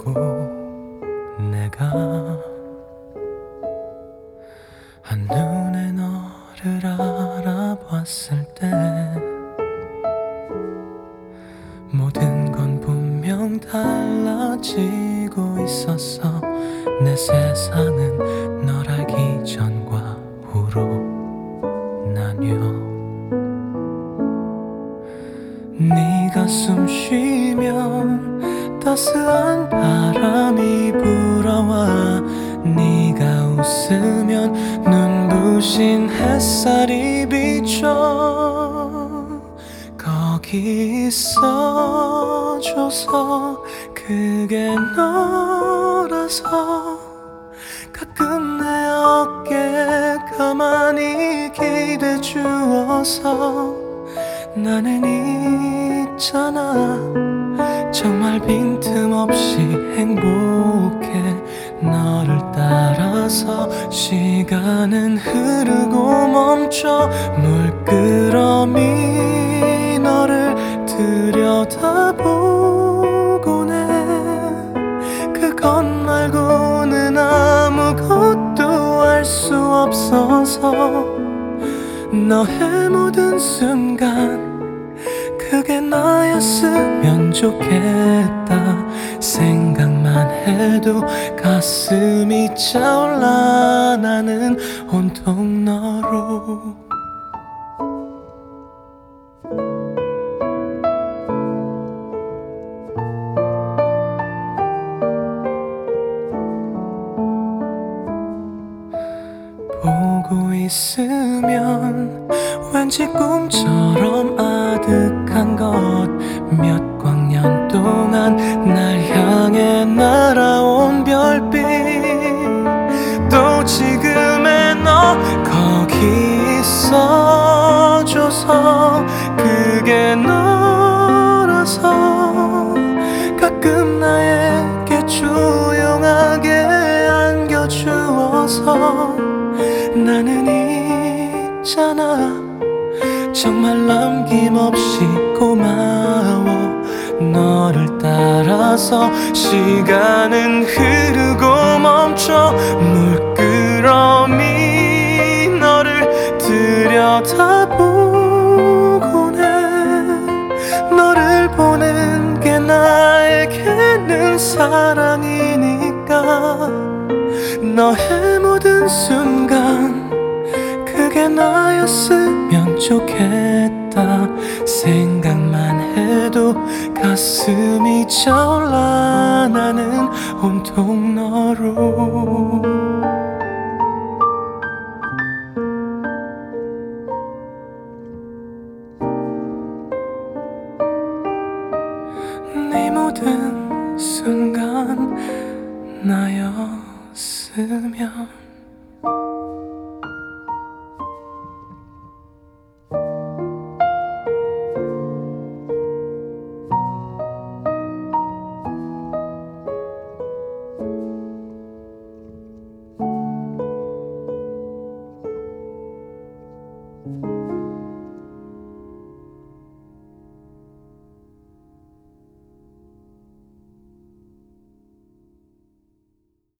잊고 내가 한눈에 너를 알아봤을 때 모든 건 분명 달라지고 있었어. 내 세상은 널 알기 전과 후로 나뉘어. 네가 숨 쉬면 따스한 바람이 불어와, 네가 웃으면 눈부신 햇살이 비춰. 거기 있어줘서 그게 너라서 가끔 내 어깨에 가만히 기대 주어서 나는 있잖아 정말 빈틈없이 행복해. 너를 따라서 시간은 흐르고 멈춰. 물끄러미 너를 들여다보곤 해. 그것 말고는 아무것도 알 수 없어서 너의 모든 순간 그게 나였으면 좋겠다. 생각만 해도 가슴이 차올라. 나는 온통 너로. 보고 있으면 왠지 꿈처럼 아득한 것. 몇 광년 동안 날 향해 날아온 별빛. 또 지금의 너 거기 있어줘서 그게 너라서 가끔 나에게 조용하게 안겨주어서 나는 있잖아 정말 남김없이 고마워. 너를 따라서 시간은 흐르고 멈춰. 물끄러미 너를 들여다보곤 해. 너를 보는 게 나에게는 사랑이니까. 너의 모든 순간 그게 나였으면 좋겠다. 생각만 해도 가슴이 차올라. 나는 온통 너로. 네 모든 순간 나였으면